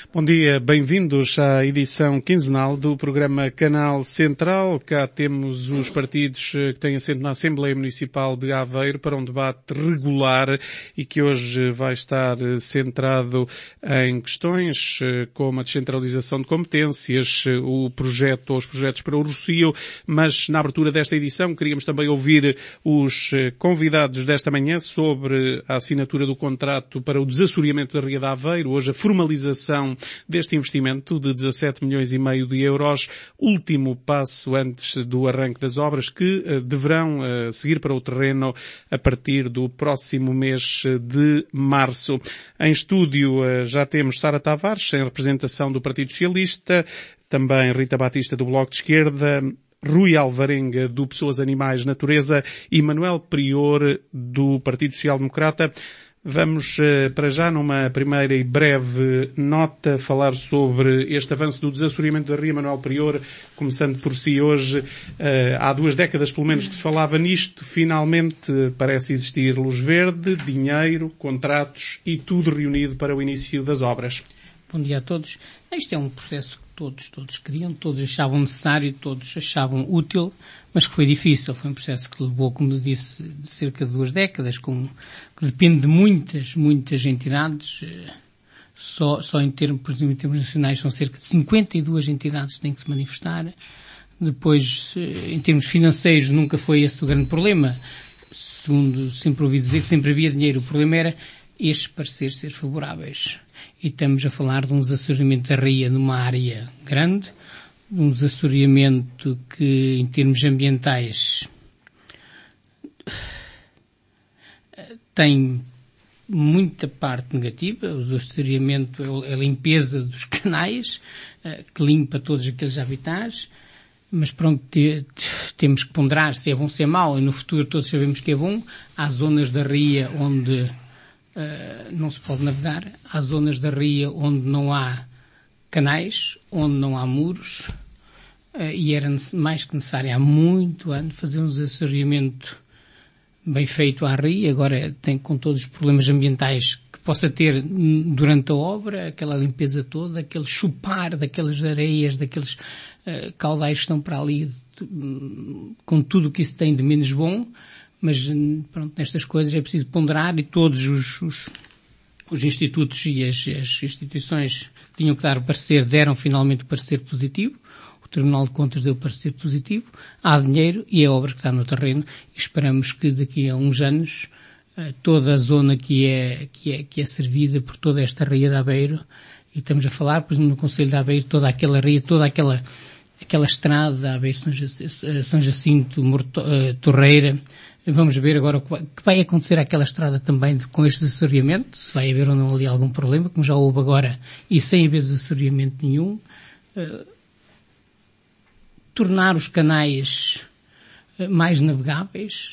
Bom dia, bem-vindos à edição quinzenal do programa Canal Central. Cá temos os partidos que têm assento na Assembleia Municipal de Aveiro para um debate regular e que hoje vai estar centrado em questões como a descentralização de competências, o projeto ou os projetos para o Rossio, mas na abertura desta edição queríamos também ouvir os convidados desta manhã sobre a assinatura do contrato para o desassoreamento da Ria de Aveiro, hoje a formalização deste investimento de 17 milhões e meio de euros, último passo antes do arranque das obras que deverão seguir para o terreno a partir do próximo mês de março. Em estúdio já temos Sara Tavares, em representação do Partido Socialista, também Rita Batista do Bloco de Esquerda, Rui Alvarenga do Pessoas, Animais, Natureza e Manuel Prior do Partido Social Democrata. Vamos, para já, numa primeira e breve nota, falar sobre este avanço do desassoreamento da Ria. Manuel Prior, começando por si hoje, há 2 décadas pelo menos que se falava nisto, finalmente parece existir luz verde, dinheiro, contratos e tudo reunido para o início das obras. Bom dia a todos. Isto é um processo que todos queriam, todos achavam necessário, todos achavam útil, mas que foi difícil. Foi um processo que levou, como disse, de cerca de 2 décadas, que depende de muitas entidades. Só em termos, por exemplo, em termos nacionais, são cerca de 52 entidades que têm que se manifestar. Depois, em termos financeiros, nunca foi esse o grande problema. Segundo sempre ouvi dizer que sempre havia dinheiro. O problema era estes pareceres ser favoráveis. E estamos a falar de um desassoreamento da Ria numa área grande, de um desassoreamento que, em termos ambientais, tem muita parte negativa. O desassoreamento é a limpeza dos canais, que limpa todos aqueles habitats, mas pronto, temos que ponderar se é bom ou se é mau, e no futuro todos sabemos que é bom. Há zonas da Ria onde não se pode navegar, há zonas da Ria onde não há canais, onde não há muros, e era mais que necessário há muito ano fazer um desassoreamento bem feito à Ria. Agora tem com todos os problemas ambientais que possa ter durante a obra, aquela limpeza toda, aquele chupar daquelas areias, daqueles caudais que estão para ali, com tudo o que isso tem de menos bom. Mas, pronto, nestas coisas é preciso ponderar, e todos os institutos e as instituições que tinham que dar o parecer deram finalmente o parecer positivo. O Tribunal de Contas deu o parecer positivo. Há dinheiro e é obra que está no terreno. E esperamos que daqui a uns anos toda a zona que é servida por toda esta Ria de Aveiro, e estamos a falar, por exemplo, no Concelho de Aveiro, toda aquela Ria, toda aquela estrada de Aveiro, São Jacinto, Torreira. Vamos ver agora o que vai acontecer àquela estrada também com este desassoreamento, se vai haver ou não ali algum problema, como já houve agora, e sem haver desassoreamento nenhum. Tornar os canais mais navegáveis,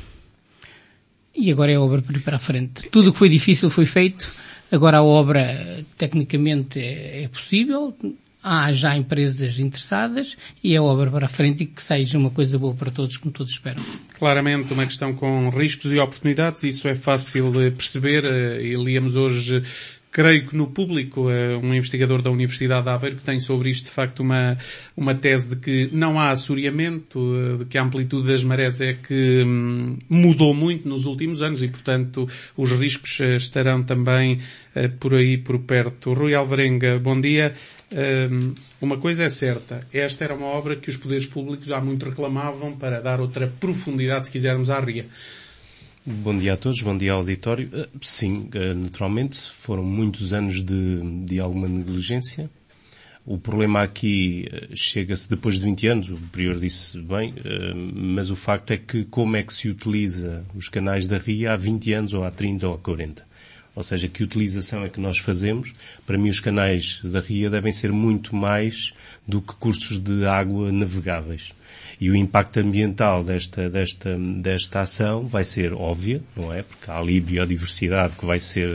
e agora é a obra por ir para a frente. Tudo o que foi difícil foi feito, agora a obra tecnicamente é possível. Há já empresas interessadas e a obra para a frente, e que seja uma coisa boa para todos, como todos esperam. Claramente uma questão com riscos e oportunidades, isso é fácil de perceber, e líamos hoje, creio que no Público, um investigador da Universidade de Aveiro que tem sobre isto de facto uma tese de que não há assoreamento, de que a amplitude das marés é que mudou muito nos últimos anos e, portanto, os riscos estarão também por aí por perto. Rui Alvarenga, bom dia. Uma coisa é certa, esta era uma obra que os poderes públicos há muito reclamavam para dar outra profundidade, se quisermos, à Ria. Bom dia a todos, bom dia ao auditório. Sim, naturalmente, foram muitos anos de alguma negligência. O problema aqui chega-se depois de 20 anos, o Prior disse bem, mas o facto é que como é que se utiliza os canais da Ria há 20 anos, ou há 30 ou há 40? Ou seja, que utilização é que nós fazemos? Para mim, os canais da Ria devem ser muito mais do que cursos de água navegáveis. E o impacto ambiental desta ação vai ser óbvio, não é? Porque há ali biodiversidade que vai ser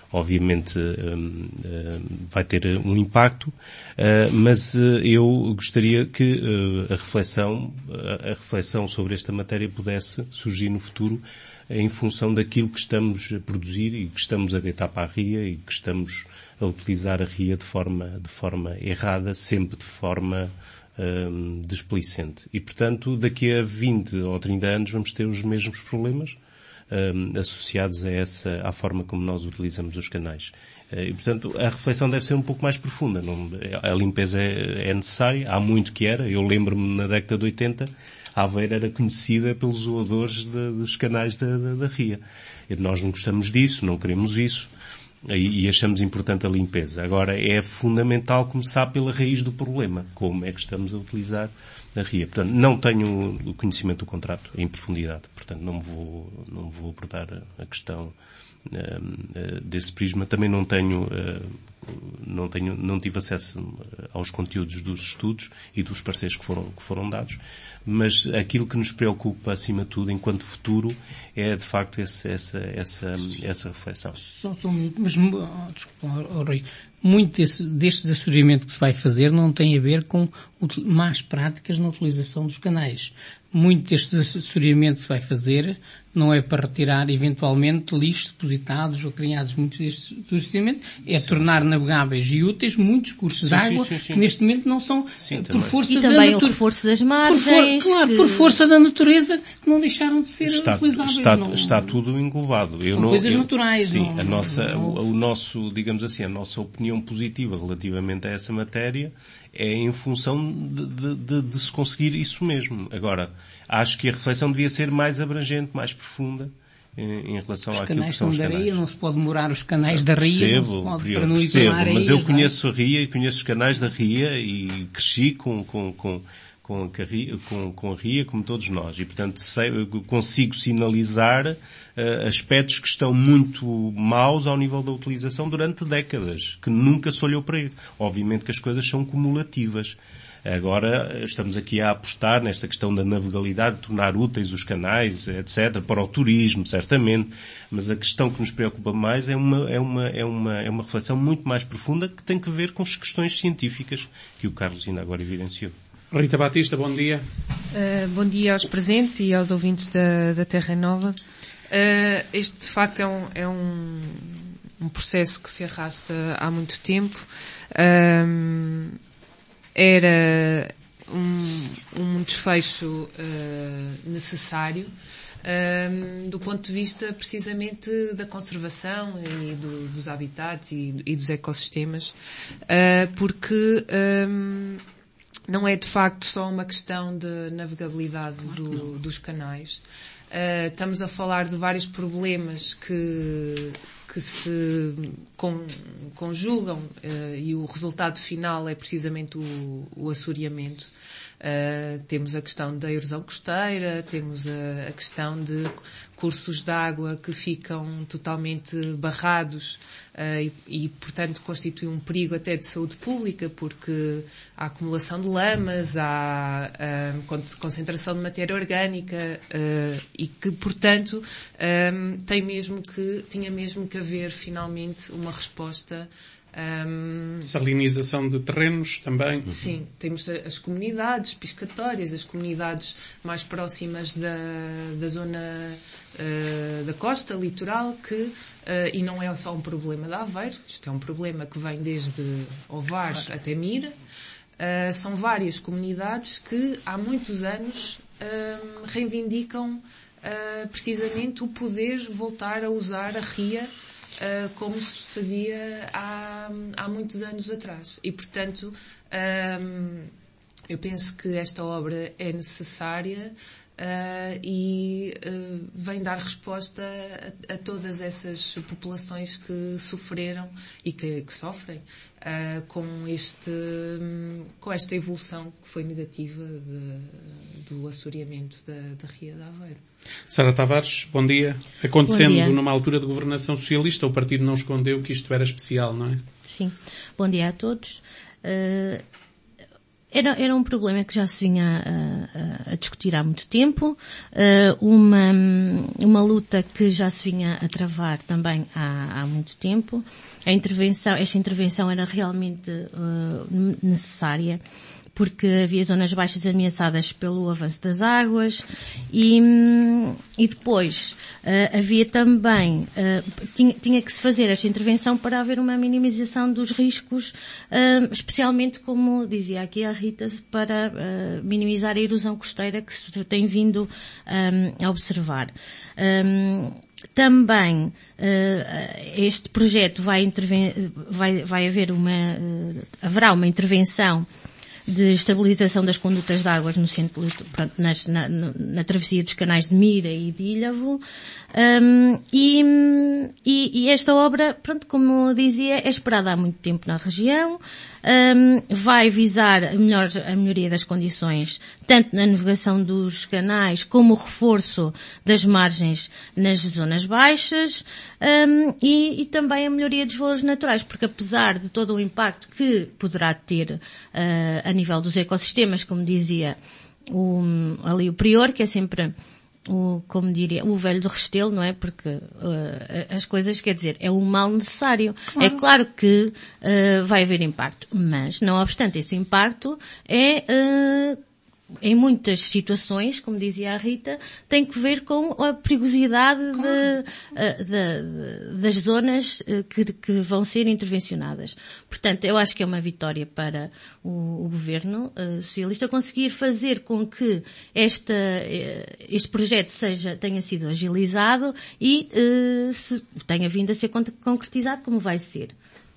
obviamente vai ter um impacto, mas eu gostaria que a reflexão sobre esta matéria pudesse surgir no futuro em função daquilo que estamos a produzir e que estamos a deitar para a ria e que estamos a utilizar a ria de forma errada, sempre de forma desplicente. E, portanto, daqui a 20 ou 30 anos vamos ter os mesmos problemas associados à forma como nós utilizamos os canais. E, portanto, a reflexão deve ser um pouco mais profunda. A limpeza é necessária, há muito que era. Eu lembro-me na década de 80, Aveiro era conhecida pelos zoadores dos canais da ria. E nós não gostamos disso, não queremos isso. E achamos importante a limpeza. Agora, é fundamental começar pela raiz do problema. Como é que estamos a utilizar a ria? Portanto, não tenho o conhecimento do contrato em profundidade. Portanto, não vou abordar a questão desse prisma. Também não tive acesso aos conteúdos dos estudos e dos pareceres que foram dados, mas aquilo que nos preocupa acima de tudo enquanto futuro é de facto essa reflexão. Só um minuto, mas desculpa, Rui, muito deste assessoramento que se vai fazer não tem a ver com más práticas na utilização dos canais. Muito deste assessoramento que se vai fazer não é para retirar eventualmente lixos depositados ou criados. Muitos destes assessoramentos é tornar navegáveis e úteis muitos cursos de água que neste momento não são por força da natureza. E também o reforço das margens. Por força da natureza que não deixaram de ser utilizáveis. Está tudo englobado. São coisas naturais. Sim, o nosso, digamos assim, a nossa opinião positiva relativamente a essa matéria é em função de se conseguir isso mesmo. Agora, acho que a reflexão devia ser mais abrangente, mais profunda em relação àquilo que são os canais. Os canais da ria, não se pode demorar os canais da ria, percebo, mas eu conheço a ria e conheço os canais da ria e cresci com a ria como todos nós. E, portanto, consigo sinalizar aspectos que estão muito maus ao nível da utilização durante décadas, que nunca se olhou para isso. Obviamente que as coisas são cumulativas. Agora estamos aqui a apostar nesta questão da navegabilidade, de tornar úteis os canais, etc., para o turismo, certamente. Mas a questão que nos preocupa mais é uma reflexão muito mais profunda que tem que ver com as questões científicas que o Carlos ainda agora evidenciou. Rita Batista, bom dia. Bom dia aos presentes e aos ouvintes da Terra Nova. Este, de facto, é um processo que se arrasta há muito tempo. Era um desfecho necessário do ponto de vista precisamente da conservação e dos habitats e dos ecossistemas, porque não é de facto só uma questão de navegabilidade dos canais. Estamos a falar de vários problemas que se conjugam e o resultado final é precisamente o assoreamento. Temos a questão da erosão costeira, temos a questão de cursos de água que ficam totalmente barrados e, portanto, constitui um perigo até de saúde pública, porque há acumulação de lamas, há concentração de matéria orgânica e que, portanto, tinha mesmo que haver finalmente uma resposta. Salinização de terrenos também. Sim, temos as comunidades piscatórias, as comunidades mais próximas da zona da costa, litoral, e não é só um problema de Aveiro, isto é um problema que vem desde Ovares até Mira. São várias comunidades que há muitos anos reivindicam precisamente o poder voltar a usar a ria como se fazia há muitos anos atrás. E, portanto, eu penso que esta obra é necessária e vem dar resposta a todas essas populações que sofreram e que sofrem com esta evolução que foi negativa do assoreamento da Ria de Aveiro. Sara Tavares, bom dia. Acontecendo numa altura de governação socialista, o partido não escondeu que isto era especial, não é? Sim. Bom dia a todos. Era um problema que já se vinha a discutir há muito tempo, uma luta que já se vinha a travar também há muito tempo. Esta intervenção era realmente necessária, porque havia zonas baixas ameaçadas pelo avanço das águas e depois havia também, tinha que se fazer esta intervenção para haver uma minimização dos riscos, especialmente, como dizia aqui a Rita, para minimizar a erosão costeira que se tem vindo a observar. Também este projeto haverá uma intervenção de estabilização das condutas de águas no centro, pronto, na travessia dos canais de Mira e de Ilhavo, e esta obra, pronto, como dizia, é esperada há muito tempo na região, vai visar a melhoria das condições, tanto na navegação dos canais como o reforço das margens nas zonas baixas, e também a melhoria dos valores naturais, porque apesar de todo o impacto que poderá ter a nível dos ecossistemas, como dizia ali o Prior, que é sempre como diria, o velho do Restelo, não é? Porque as coisas, quer dizer, é um mal necessário. Claro. É claro que vai haver impacto, mas não obstante esse impacto em muitas situações, como dizia a Rita, tem que ver com a perigosidade das zonas que vão ser intervencionadas. Portanto, eu acho que é uma vitória para o governo socialista conseguir fazer com que este projeto tenha sido agilizado e tenha vindo a ser concretizado como vai ser.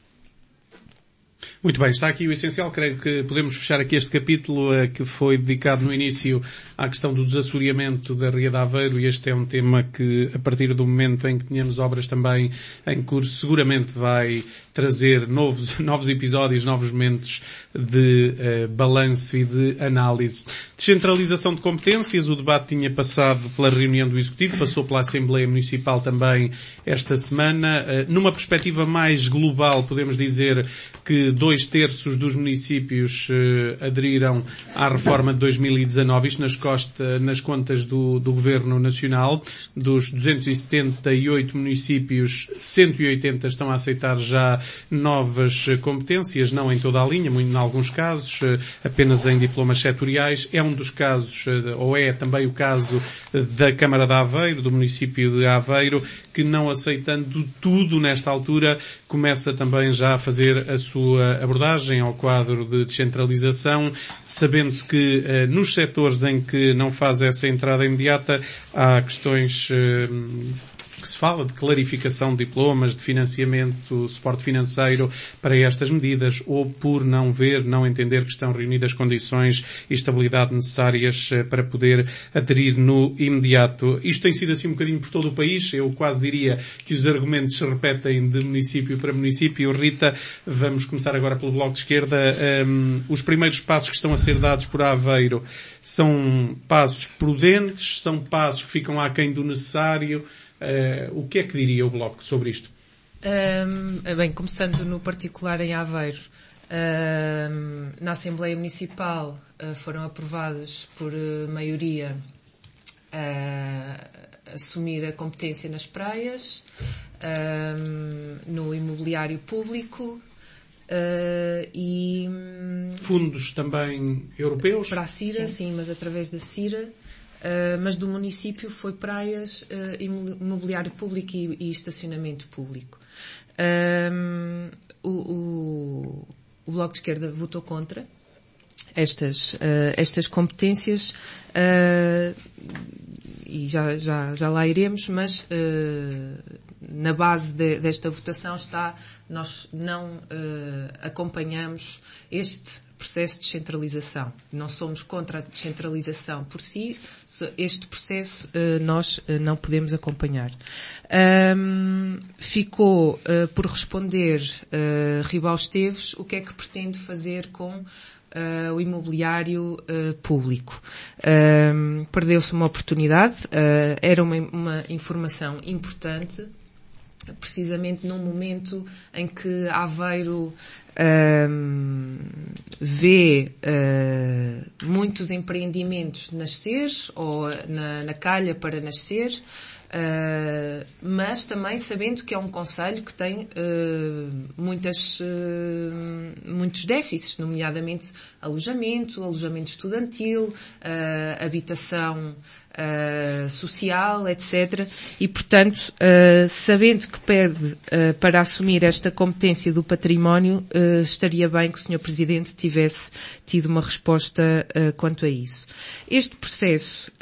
Muito bem, está aqui o essencial. Creio que podemos fechar aqui este capítulo que foi dedicado no início à questão do desassoreamento da Ria de Aveiro, e este é um tema que, a partir do momento em que tenhamos obras também em curso, seguramente vai trazer novos episódios, novos momentos de balanço e de análise. Descentralização de competências, o debate tinha passado pela reunião do Executivo, passou pela Assembleia Municipal também esta semana. Numa perspectiva mais global, podemos dizer que 2/3 dos municípios aderiram à reforma de 2019, isto nas contas do Governo Nacional. Dos 278 municípios, 180 estão a aceitar já novas competências, não em toda a linha, em alguns casos, apenas em diplomas setoriais. É um dos casos, ou é também o caso da Câmara de Aveiro, do município de Aveiro, que não aceitando tudo nesta altura, começa também já a fazer a sua abordagem ao quadro de descentralização, sabendo-se que nos setores em que não faz essa entrada imediata, há questões que se fala de clarificação de diplomas, de financiamento, suporte financeiro para estas medidas, ou por não entender que estão reunidas condições e estabilidade necessárias para poder aderir no imediato. Isto tem sido assim um bocadinho por todo o país. Eu quase diria que os argumentos se repetem de município para município. Rita, vamos começar agora pelo Bloco de Esquerda. Os primeiros passos que estão a ser dados por Aveiro são passos prudentes, são passos que ficam aquém do necessário. O que é que diria o Bloco sobre isto? Bem, começando no particular em Aveiro, na Assembleia Municipal foram aprovadas por maioria assumir a competência nas praias, no imobiliário público, e fundos também europeus? Para a CIRA, sim, mas através da CIRA. Mas do município foi praias, imobiliário público e estacionamento público. O Bloco de Esquerda votou contra estas competências, e já lá iremos, mas na base desta votação está: nós não acompanhamos este processo de descentralização. Não somos contra a descentralização por si, este processo nós não podemos acompanhar. Ficou por responder Ribal Esteves o que é que pretende fazer com o imobiliário público. Perdeu-se uma oportunidade, era uma informação importante, precisamente num momento em que Aveiro vê muitos empreendimentos nascer ou na calha para nascer, mas também sabendo que é um concelho que tem muitos déficits, nomeadamente alojamento estudantil, habitação social, etc. E, portanto, sabendo que pede para assumir esta competência do património, estaria bem que o Sr. Presidente tivesse tido uma resposta quanto a isso. Este processo,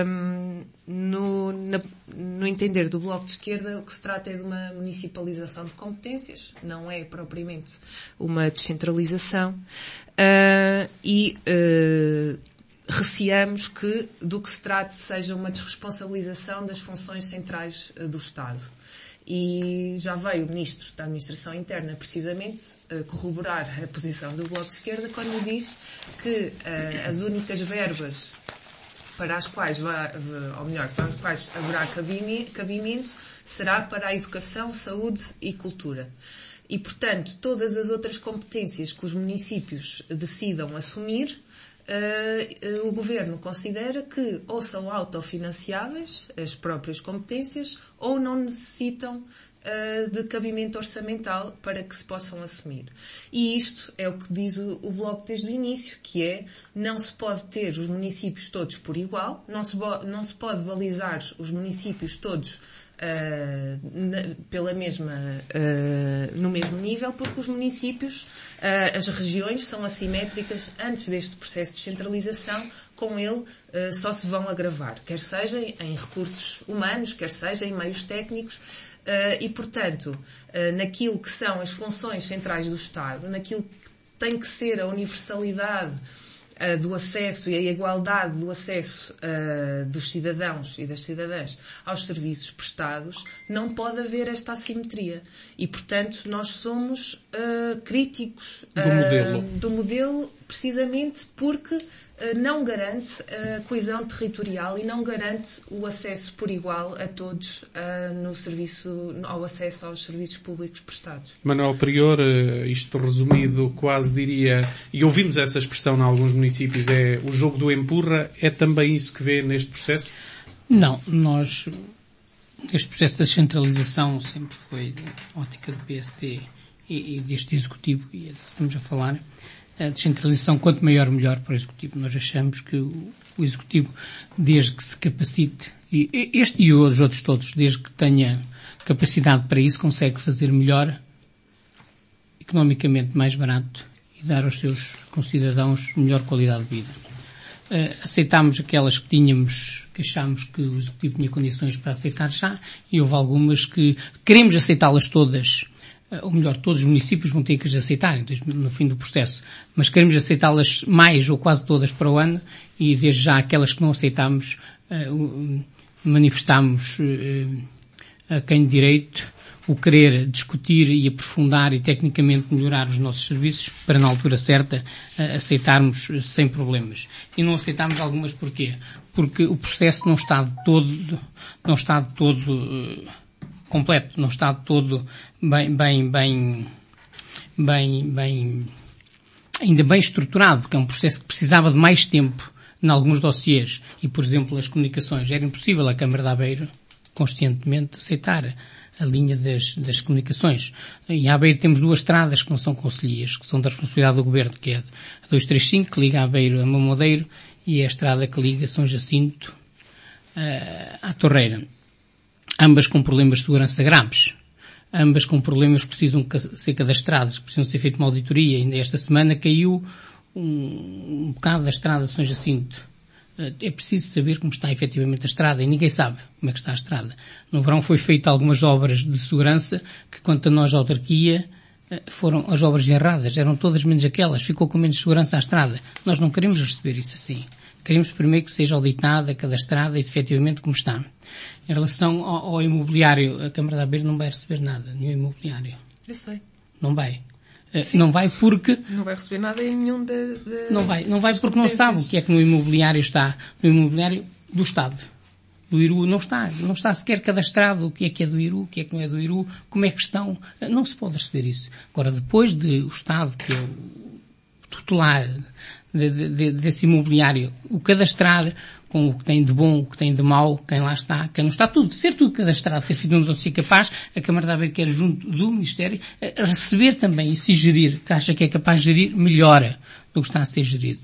no entender do Bloco de Esquerda, o que se trata é de uma municipalização de competências, não é propriamente uma descentralização, e receamos que do que se trate seja uma desresponsabilização das funções centrais do Estado. E já veio o Ministro da Administração Interna, precisamente, corroborar a posição do Bloco de Esquerda quando diz que as únicas verbas para as quais haverá cabimento será para a educação, saúde e cultura. E, portanto, todas as outras competências que os municípios decidam assumir, o Governo considera que ou são autofinanciáveis, as próprias competências, ou não necessitam de cabimento orçamental para que se possam assumir. E isto é o que diz o Bloco desde o início, que é, não se pode ter os municípios todos por igual, não se pode balizar os municípios todos no mesmo nível, porque os municípios, as regiões são assimétricas antes deste processo de descentralização, com ele só se vão agravar, quer seja em recursos humanos, quer seja em meios técnicos, e, portanto, naquilo que são as funções centrais do Estado, naquilo que tem que ser a universalidade do acesso e a igualdade do acesso dos cidadãos e das cidadãs aos serviços prestados, não pode haver esta assimetria. E, portanto, nós somos críticos do modelo precisamente porque não garante a coesão territorial e não garante o acesso por igual a todos ao acesso aos serviços públicos prestados. Manuel Prior, isto resumido quase diria, e ouvimos essa expressão em alguns municípios, é o jogo do empurra, é também isso que vê neste processo? Não, este processo da descentralização sempre foi ótica do PST e deste Executivo, e é disso que estamos a falar. A descentralização, quanto maior, melhor para o Executivo. Nós achamos que o Executivo, desde que se capacite, e este e os outros todos, desde que tenha capacidade para isso, consegue fazer melhor, economicamente mais barato e dar aos seus concidadãos melhor qualidade de vida. Aceitámos aquelas que tínhamos, que achámos que o Executivo tinha condições para aceitar já, e houve algumas que queremos aceitá-las todas, ou melhor, todos os municípios vão ter que as aceitar no fim do processo, mas queremos aceitá-las mais ou quase todas para o ano, e desde já aquelas que não aceitamos, manifestamos a quem de direito o querer discutir e aprofundar e tecnicamente melhorar os nossos serviços para, na altura certa, aceitarmos sem problemas. E não aceitámos algumas porquê? Porque o processo não está de todo completo, não está de todo ainda bem estruturado, porque é um processo que precisava de mais tempo em alguns dossiês. E, por exemplo, as comunicações. Era impossível a Câmara de Aveiro, conscientemente, aceitar a linha das comunicações. Em Aveiro temos duas estradas que não são concelhias, que são da responsabilidade do Governo, que é a 235, que liga Aveiro a Mamodeiro, e a estrada que liga São Jacinto à Torreira. Ambas com problemas de segurança graves. Ambas com problemas que precisam ser cadastrados, que precisam ser feita uma auditoria. Ainda esta semana caiu um bocado da estrada de São Jacinto. É preciso saber como está efetivamente a estrada, e ninguém sabe como é que está a estrada. No verão foi feito algumas obras de segurança que, quanto a nós, a autarquia, foram as obras erradas. Eram todas menos aquelas. Ficou com menos segurança a estrada. Nós não queremos receber isso assim. Queremos primeiro que seja auditada, cadastrada, efetivamente como está. Em relação ao imobiliário, a Câmara de Aveiro não vai receber nada, nenhum imobiliário. Eu sei. Não vai. Não vai porque... Não vai receber nada em nenhum Não vai porque não sabe o que é que no imobiliário está. No imobiliário do Estado. do IRU não está sequer cadastrado o que é do IRU, o que não é do IRU, como é que estão, não se pode receber isso. Agora, depois de o Estado, que é o tutelar desse imobiliário, o cadastrar com o que tem de bom, o que tem de mau, quem lá está, quem não está, ser tudo cadastrado, ser feito um dossiê capaz, a Câmara de Aveiro quer junto do Ministério receber também e se gerir, que acha que é capaz de gerir, melhora do que está a ser gerido.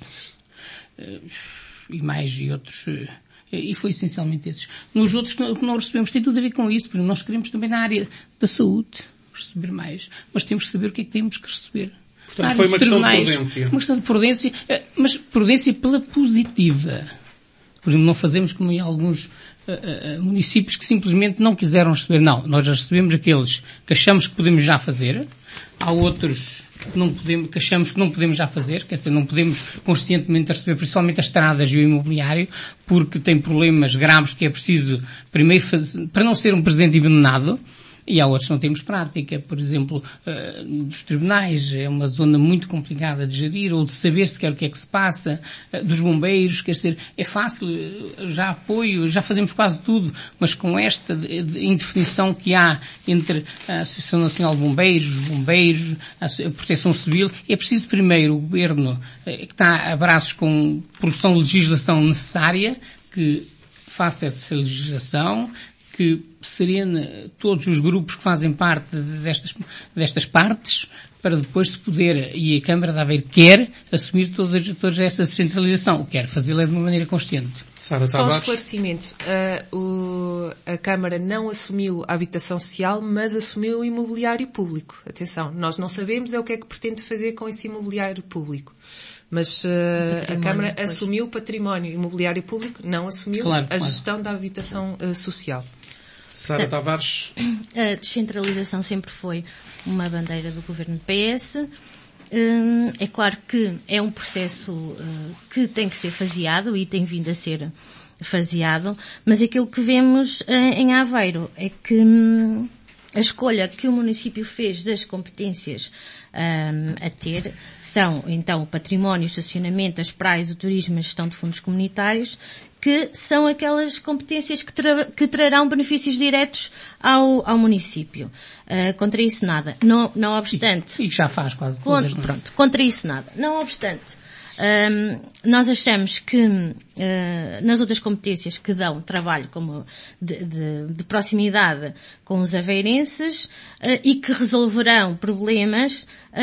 E mais e outros, e foi essencialmente esses. Nos outros que não recebemos tem tudo a ver com isso, porque nós queremos também na área da saúde receber mais, mas temos que saber o que é que temos que receber. Portanto, foi uma questão de prudência. Uma questão de prudência, mas prudência pela positiva. Por exemplo, não fazemos como em alguns municípios que simplesmente não quiseram receber. Não, nós já recebemos aqueles que achamos que podemos já fazer. Há outros que achamos que não podemos já fazer, quer dizer, não podemos conscientemente receber, principalmente as estradas e o imobiliário, porque tem problemas graves que é preciso primeiro fazer, para não ser um presente envenenado. E há outros que não temos prática, por exemplo, dos tribunais, é uma zona muito complicada de gerir, ou de saber sequer o que é que se passa, dos bombeiros, quer dizer, é fácil, já apoio, já fazemos quase tudo, mas com esta indefinição que há entre a Associação Nacional de Bombeiros, a Proteção Civil, é preciso primeiro o Governo, que está a braços com produção de legislação necessária, que faça essa legislação, que serene todos os grupos que fazem parte destas partes, para depois se poder, e a Câmara de Aveiro quer assumir toda essa centralização, quer fazê-la de uma maneira consciente. Sara Tavares. Só esclarecimentos. A Câmara não assumiu a habitação social, mas assumiu o imobiliário público. Atenção, nós não sabemos o que é que pretende fazer com esse imobiliário público. Mas a Câmara assumiu o património imobiliário público, não assumiu a gestão da habitação social. Sara Tavares. A descentralização sempre foi uma bandeira do governo do PS. É claro que é um processo que tem que ser faseado e tem vindo a ser faseado, mas aquilo que vemos em Aveiro é que a escolha que o município fez das competências a ter são, então, o património, o estacionamento, as praias, o turismo e a gestão de fundos comunitários, que são aquelas competências que trarão benefícios diretos ao município. Contra isso nada. Não obstante... E já faz quase todas. Pronto, contra isso nada. Não obstante, nós achamos que nas outras competências que dão trabalho como de proximidade com os aveirenses e que resolverão problemas,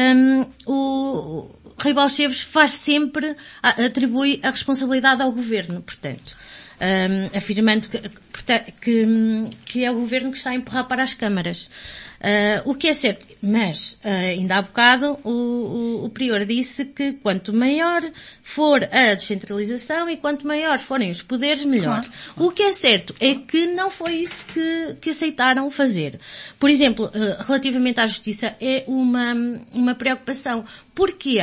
o Rui Balcheves faz sempre, atribui a responsabilidade ao governo, portanto, afirmando que é o governo que está a empurrar para as câmaras. O que é certo, mas ainda há bocado o Prior disse que quanto maior for a descentralização e quanto maior forem os poderes, melhor. Claro. O que é certo é que não foi isso que aceitaram fazer. Por exemplo, relativamente à justiça, é uma preocupação, porque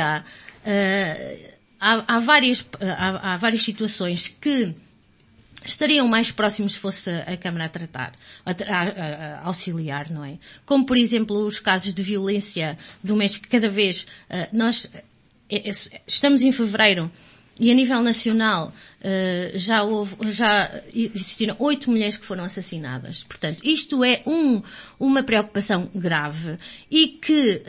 há várias situações que estariam mais próximos se fosse a Câmara a tratar, a auxiliar, não é? Como, por exemplo, os casos de violência doméstica. Cada vez, nós estamos em fevereiro e a nível nacional já existiram 8 mulheres que foram assassinadas. Portanto, isto é uma preocupação grave e que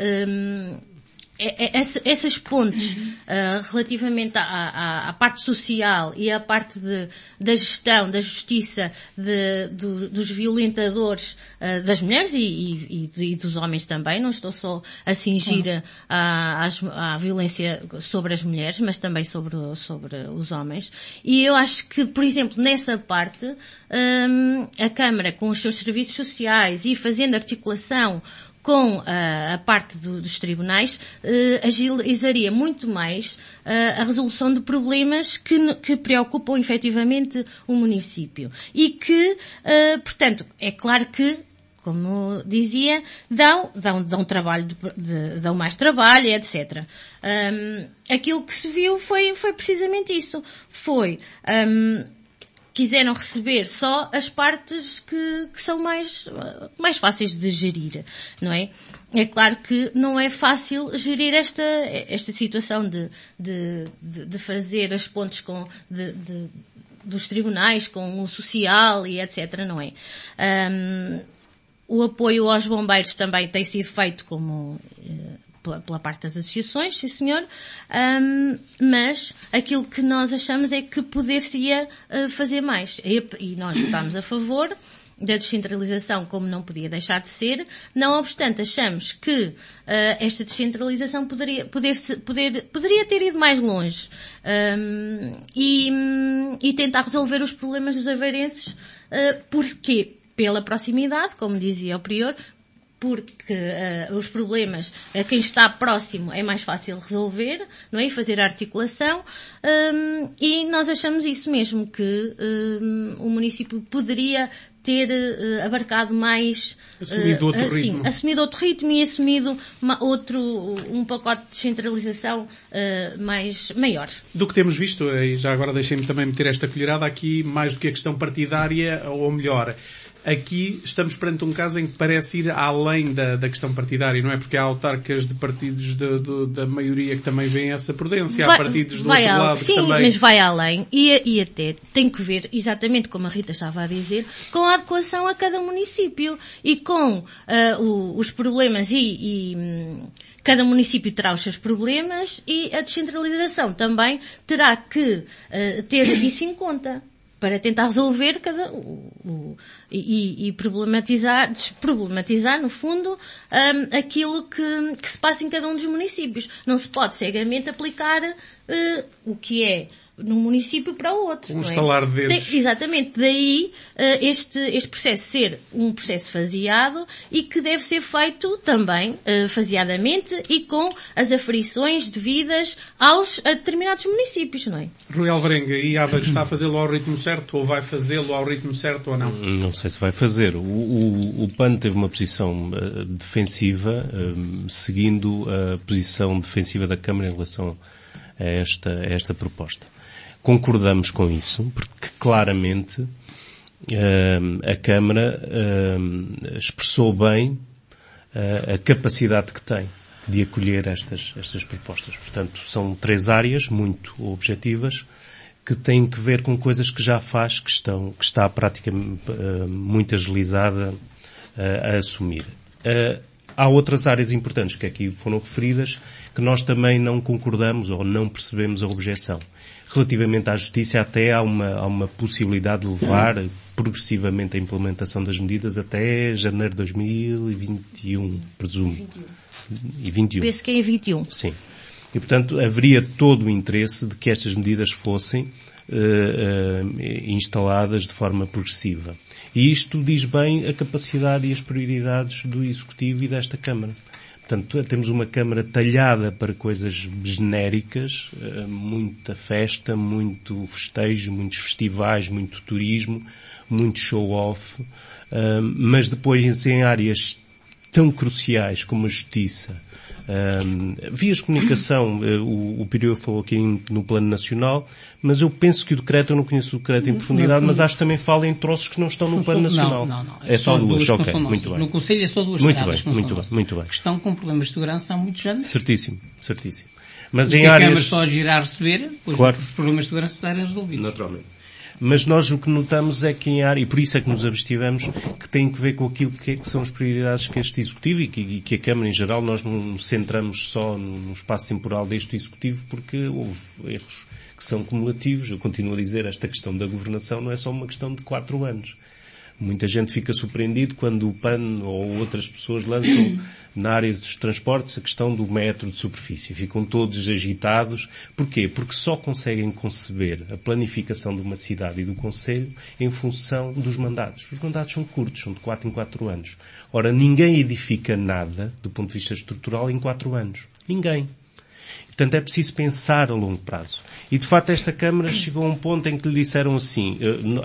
essas pontes relativamente à parte social e à parte da gestão, da justiça dos violentadores das mulheres e dos homens também, não estou só a cingir à violência sobre as mulheres, mas também sobre os homens. E eu acho que, por exemplo, nessa parte, a Câmara, com os seus serviços sociais e fazendo articulação com a parte dos tribunais, agilizaria muito mais a resolução de problemas que preocupam efetivamente o município. E que, portanto, é claro que, como dizia, dão trabalho, dão mais trabalho, etc. Aquilo que se viu foi precisamente isso. Quiseram receber só as partes que são mais fáceis de gerir, não é? É claro que não é fácil gerir esta situação de fazer as pontes dos tribunais, com o social e etc., não é? O apoio aos bombeiros também tem sido feito como pela parte das associações, sim senhor, mas aquilo que nós achamos é que poder-se-ia fazer mais. E nós votámos a favor da descentralização, como não podia deixar de ser. Não obstante, achamos que esta descentralização poderia ter ido mais longe e tentar resolver os problemas dos aveirenses. Porquê? Pela proximidade, como dizia o Prior, porque os problemas a quem está próximo é mais fácil resolver, não é? E fazer a articulação, e nós achamos isso mesmo, que o município poderia ter abarcado mais... Assumido outro ritmo. Sim, assumido outro ritmo e assumido um pacote de descentralização maior. Do que temos visto, e já agora deixem-me também meter esta colherada aqui, mais do que a questão partidária, ou melhor... Aqui estamos perante um caso em que parece ir além da questão partidária, não é? Porque há autarcas de partidos da maioria que também veem essa prudência, há partidos do outro lado que também... Sim, mas vai além e até tem que ver, exatamente como a Rita estava a dizer, com a adequação a cada município e com os problemas cada município terá os seus problemas e a descentralização também terá que ter isso em conta, para tentar resolver e desproblematizar, no fundo, aquilo que se passa em cada um dos municípios. Não se pode cegamente aplicar o que é num município para o outro. Um estalar de dedos. Exatamente. Daí este processo ser um processo faseado e que deve ser feito também faseadamente e com as aferições devidas a determinados municípios, não é? Rui Alvarenga, e Aveiro está a fazê-lo ao ritmo certo ou vai fazê-lo ao ritmo certo ou não? Não sei se vai fazer. O PAN teve uma posição defensiva, seguindo a posição defensiva da Câmara em relação a esta proposta. Concordamos com isso, porque claramente a Câmara expressou bem a capacidade que tem de acolher estas propostas. Portanto, são 3 áreas muito objetivas que têm que ver com coisas que já faz, que está praticamente muito agilizada a assumir. Há outras áreas importantes que aqui foram referidas que nós também não concordamos ou não percebemos a objeção. Relativamente à justiça, até há uma possibilidade de levar progressivamente a implementação das medidas até janeiro de 2021, presumo. E 21. Penso que é em 21. Sim. E, portanto, haveria todo o interesse de que estas medidas fossem instaladas de forma progressiva. E isto diz bem a capacidade e as prioridades do Executivo e desta Câmara. Portanto, temos uma Câmara talhada para coisas genéricas, muita festa, muito festejo, muitos festivais, muito turismo, muito show-off, mas depois em áreas tão cruciais como a justiça, vias de comunicação, o Pirio falou aqui no plano nacional, mas eu penso que o decreto, eu não conheço o decreto em profundidade, mas acho que também fala em troços que não estão no plano nacional. Não. É só duas, ok, muito bem. No Conselho é só duas estradas que não são nossas. Muito bem. Que estão com problemas de segurança há muitos anos. Certíssimo. Mas em em áreas... a Câmara só agir a receber, pois claro, os problemas de segurança serem resolvidos. Naturalmente. Mas nós o que notamos é que em área, e por isso é que nos abstivemos, que tem que ver com aquilo que são as prioridades que este Executivo e que a Câmara em geral, nós não nos centramos só no espaço temporal deste Executivo, porque houve erros que são cumulativos. Eu continuo a dizer, esta questão da governação não é só uma questão de 4 anos. Muita gente fica surpreendido quando o PAN ou outras pessoas lançam na área dos transportes a questão do metro de superfície. Ficam todos agitados. Porquê? Porque só conseguem conceber a planificação de uma cidade e do concelho em função dos mandatos. Os mandatos são curtos, são de 4 em 4 anos. Ora, ninguém edifica nada, do ponto de vista estrutural, em 4 anos. Ninguém. Portanto, é preciso pensar a longo prazo. E, de facto, esta Câmara chegou a um ponto em que lhe disseram assim,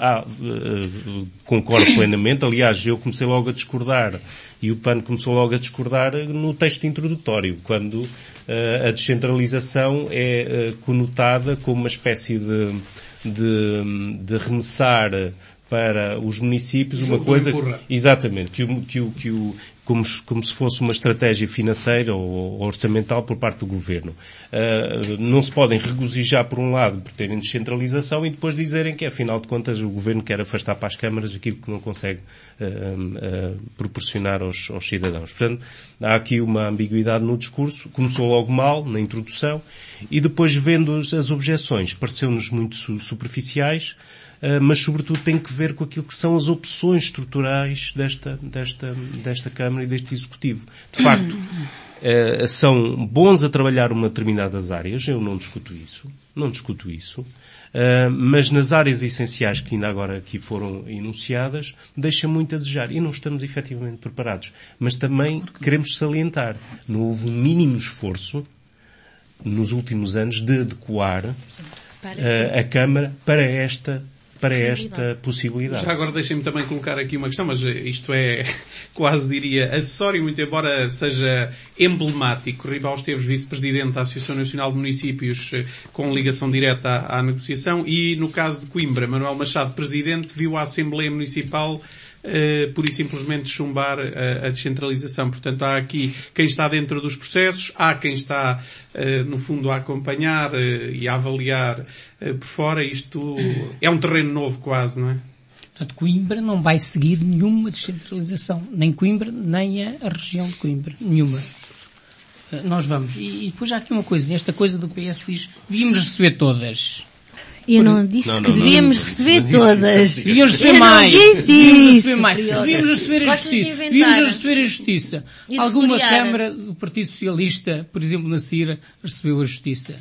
concordo plenamente, aliás, eu comecei logo a discordar, e o PAN começou logo a discordar no texto introdutório, quando a descentralização é conotada como uma espécie de remessar para os municípios uma coisa... Exatamente, como se fosse uma estratégia financeira ou orçamental por parte do Governo. Não se podem regozijar, por um lado, por terem descentralização e depois dizerem que, afinal de contas, o Governo quer afastar para as câmaras aquilo que não consegue proporcionar aos cidadãos. Portanto, há aqui uma ambiguidade no discurso. Começou logo mal, na introdução, e depois, vendo as objeções, pareceu-nos muito superficiais, mas sobretudo tem que ver com aquilo que são as opções estruturais desta Câmara e deste Executivo. De facto, são bons a trabalhar uma determinadas áreas, eu não discuto isso, mas nas áreas essenciais que ainda agora aqui foram enunciadas, deixa muito a desejar e não estamos efetivamente preparados. Mas também queremos salientar, não houve um mínimo esforço nos últimos anos de adequar a Câmara para esta possibilidade. Já agora deixem-me também colocar aqui uma questão, mas isto é quase, diria, acessório, muito embora seja emblemático. Ribal Esteves, vice-presidente da Associação Nacional de Municípios, com ligação direta à negociação, e no caso de Coimbra, Manuel Machado, presidente, viu a Assembleia Municipal pura e simplesmente chumbar a descentralização. Portanto, há aqui quem está dentro dos processos, há quem está, no fundo, a acompanhar e a avaliar por fora. Isto é um terreno novo quase, não é? Portanto, Coimbra não vai seguir nenhuma descentralização. Nem Coimbra, nem a região de Coimbra. Nenhuma. Nós vamos. E depois há aqui uma coisa. Esta coisa do PS diz, devíamos receber todas. Eu não disse que devíamos receber todas. Devíamos receber mais. Devíamos receber a justiça. Devíamos receber a justiça. Alguma Câmara do Partido Socialista, por exemplo, na Cira, recebeu a justiça?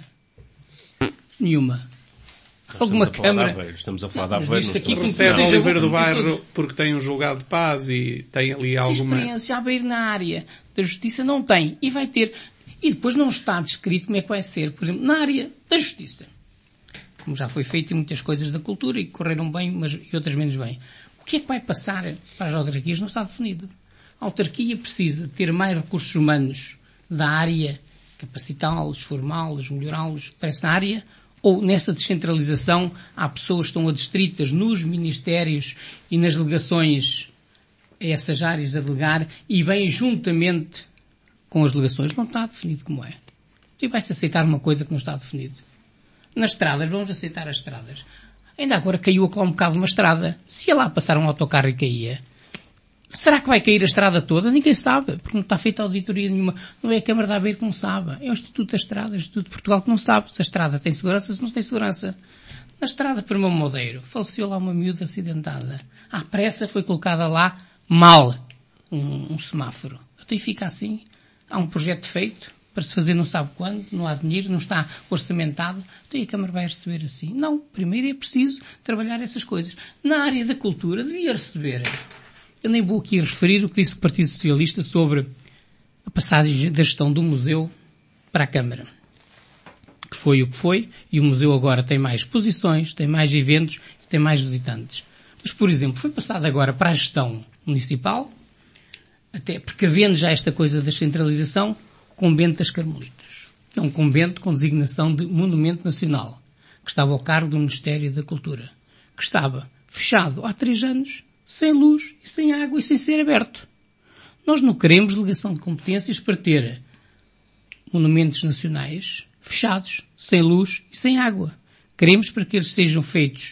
Nenhuma. Alguma Câmara? Estamos a falar de Aveiro. Recebe Oliveira do Bairro porque tem um julgado de paz e tem ali alguma... experiência a Aveiro na área da justiça não tem. E vai ter. E depois não está descrito como é que vai ser, por exemplo, na área da justiça. Como já foi feito em muitas coisas da cultura e que correram bem, mas e outras menos bem. O que é que vai passar para as autarquias não está definido. A autarquia precisa ter mais recursos humanos da área, capacitá-los, formá-los, melhorá-los para essa área, ou nessa descentralização há pessoas que estão adstritas nos ministérios e nas delegações a essas áreas a delegar e vêm juntamente com as delegações. Não está definido como é. E vai-se aceitar uma coisa que não está definido. Nas estradas, vamos aceitar as estradas. Ainda agora caiu lá um bocado uma estrada. Se ia lá passar um autocarro e caía, será que vai cair a estrada toda? Ninguém sabe, porque não está feita auditoria nenhuma. Não é a Câmara de Aveiro que não sabe. É o Instituto da Estrada, o Instituto de Portugal que não sabe se a estrada tem segurança, se não tem segurança. Na estrada para o meu Modeiro, faleceu lá uma miúda acidentada. À pressa foi colocada lá, mal, um semáforo. Até aí fica assim. Há um projeto feito, para se fazer não sabe quando, não há dinheiro, não está orçamentado, então a Câmara vai receber assim. Não, primeiro é preciso trabalhar essas coisas. Na área da cultura devia receber. Eu nem vou aqui referir o que disse o Partido Socialista sobre a passagem da gestão do museu para a Câmara. Que foi o que foi, e o museu agora tem mais exposições, tem mais eventos, tem mais visitantes. Mas, por exemplo, foi passado agora para a gestão municipal, até precavendo já esta coisa da centralização, Convento das Carmelitas, que é um convento com designação de Monumento Nacional, que estava ao cargo do Ministério da Cultura, que estava fechado há 3 anos, sem luz e sem água e sem ser aberto. Nós não queremos delegação de competências para ter monumentos nacionais fechados, sem luz e sem água. Queremos para que eles sejam feitos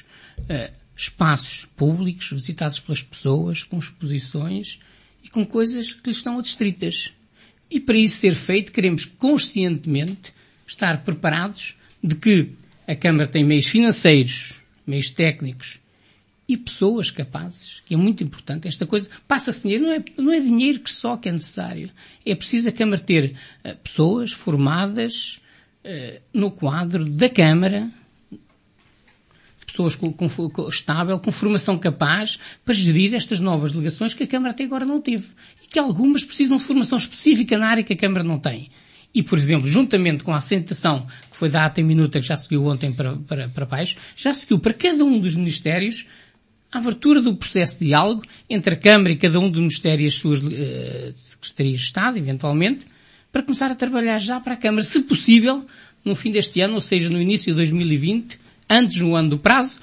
espaços públicos, visitados pelas pessoas, com exposições e com coisas que lhes estão adstritas. E para isso ser feito, queremos conscientemente estar preparados de que a Câmara tem meios financeiros, meios técnicos e pessoas capazes, que é muito importante. Esta coisa, passa-se dinheiro, não é dinheiro que só que é necessário. É preciso a Câmara ter pessoas formadas no quadro da Câmara, pessoas estável, com formação capaz para gerir estas novas delegações que a Câmara até agora não teve. E que algumas precisam de formação específica na área que a Câmara não tem. E, por exemplo, juntamente com a assentação que foi dada em minuta, que já seguiu ontem para baixo, já seguiu para cada um dos ministérios a abertura do processo de diálogo entre a Câmara e cada um dos ministérios e as suas secretarias de Estado, eventualmente, para começar a trabalhar já para a Câmara, se possível, no fim deste ano, ou seja, no início de 2020, antes do ano do prazo,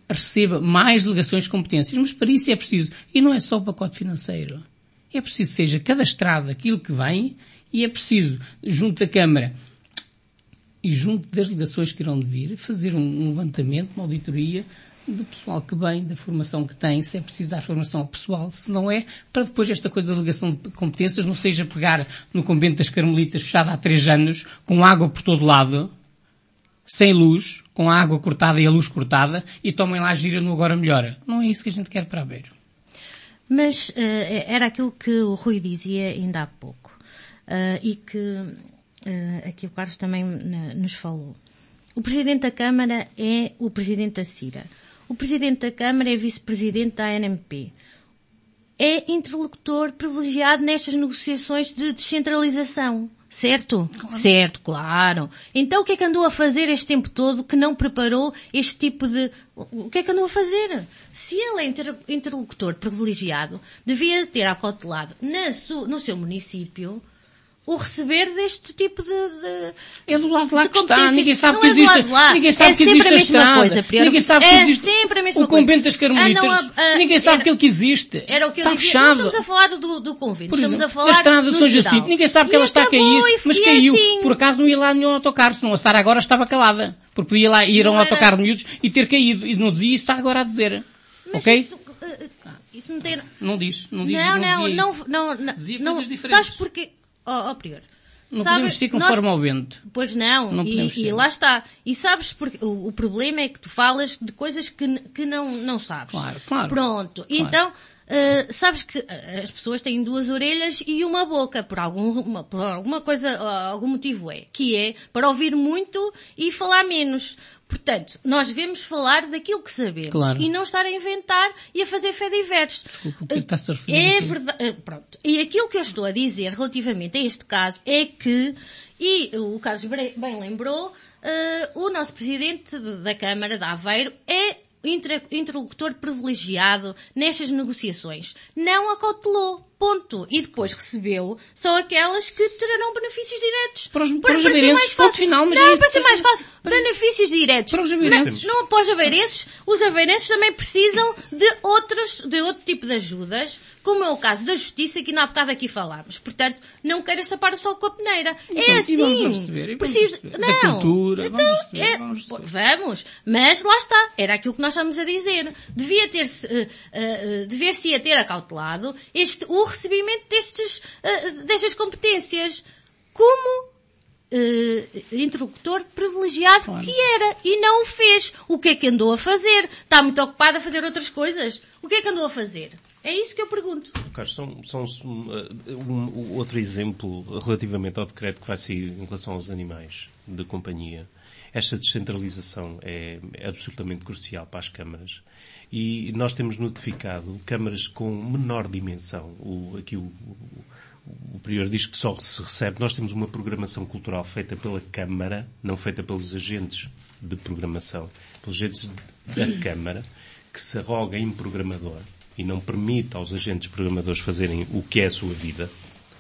receba mais delegações de competências, mas para isso é preciso, e não é só o pacote financeiro, é preciso que seja cadastrado aquilo que vem e é preciso, junto da Câmara e junto das delegações que irão de vir, fazer um levantamento, uma auditoria do pessoal que vem, da formação que tem, se é preciso dar formação ao pessoal, se não é, para depois esta coisa da delegação de competências não seja pegar no convento das Carmelitas fechado há 3 anos, com água por todo lado, sem luz, com a água cortada e a luz cortada, e tomem lá a gira no Agora Melhora. Não é isso que a gente quer para Aveiro. Mas era aquilo que o Rui dizia ainda há pouco, e que aqui o Carlos também nos falou. O Presidente da Câmara é o Presidente da CIRA. O Presidente da Câmara é Vice-Presidente da ANMP. É interlocutor privilegiado nestas negociações de descentralização. Certo? Claro. Certo, claro. Então o que é que andou a fazer este tempo todo que não preparou este tipo de... O que é que andou a fazer? Se ele é interlocutor privilegiado, devia ter acautelado no seu município o receber deste tipo de é do lado de lá que está, ninguém sabe que existe. Ninguém sabe que existe sempre a mesma coisa, ninguém sabe que existe sempre a mesma o convento das Carmelitas. Ninguém sabe que ele que existe. Era o que eu está dizia. fechado. Não estamos a falar do convento, por estamos exemplo, a falar a estrada do São geral. Jacinto. Ninguém sabe que ela está a cair, mas caiu. Assim. Por acaso não ia lá nenhum autocarro, senão a Sara agora estava calada. Porque podia lá ir a um autocarro de miúdos e ter caído. E não dizia, está agora a dizer. Mas ok? Isso não tem... Não diz. Não. Sabes porquê? Prior. Não podemos ser conforme ao vento. Pois não e lá está. E sabes porque o problema é que tu falas de coisas que não sabes. Claro. Pronto. Claro. Então, sabes que as pessoas têm 2 orelhas e uma boca, por alguma coisa, algum motivo que é para ouvir muito e falar menos. Portanto, nós devemos falar daquilo que sabemos. Claro. E não estar a inventar e a fazer fé-diversos. Desculpa, o que está-se a referir? É verdade. Pronto. E aquilo que eu estou a dizer relativamente a este caso é que, e o Carlos bem lembrou, o nosso Presidente da Câmara de Aveiro é interlocutor privilegiado nestas negociações. Não acautelou. Ponto. E depois recebeu só aquelas que terão benefícios diretos. Para os aveirenses, ponto final. Mas não, para ser mais fácil. Benefícios diretos. Para os aveirenses. Mas não para os aveirenses. Os aveirenses também precisam de outro tipo de ajudas, como é o caso da justiça, que ainda há bocado aqui falámos. Portanto, não queiras tapar o sol com a peneira. É assim. Vamos perceber. Da cultura. Então, vamos perceber. Vamos. Mas lá está. Era aquilo que nós estamos a dizer. Dever-se ter acautelado o recebimento destas competências como interlocutor privilegiado que era e não o fez. O que é que andou a fazer? Está muito ocupado a fazer outras coisas. O que é que andou a fazer? É isso que eu pergunto. Carlos, outro exemplo relativamente ao decreto que vai sair em relação aos animais de companhia. Esta descentralização é absolutamente crucial para as câmaras. E nós temos notificado câmaras com menor dimensão. O Prior diz que só se recebe. Nós temos uma programação cultural feita pela Câmara, não feita pelos agentes de programação, pelos agentes da Câmara, que se arroga em programador e não permite aos agentes programadores fazerem o que é a sua vida.